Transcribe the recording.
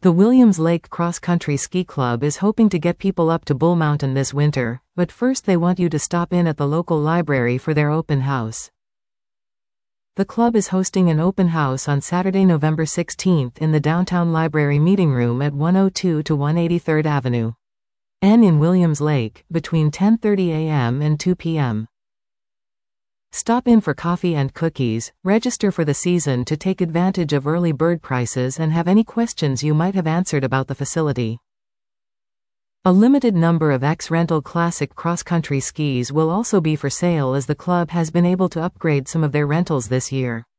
The Williams Lake Cross Country Ski Club is hoping to get people up to Bull Mountain this winter, but first they want you to stop in at the local library for their open house. The club is hosting an open house on Saturday, November 16th in the downtown library meeting room at 102 to 183rd Avenue N in Williams Lake, between 10:30 a.m. and 2 p.m. Stop in for coffee and cookies, register for the season to take advantage of early bird prices, and have any questions you might have answered about the facility. A limited number of X-Rental Classic cross-country skis will also be for sale, as the club has been able to upgrade some of their rentals this year.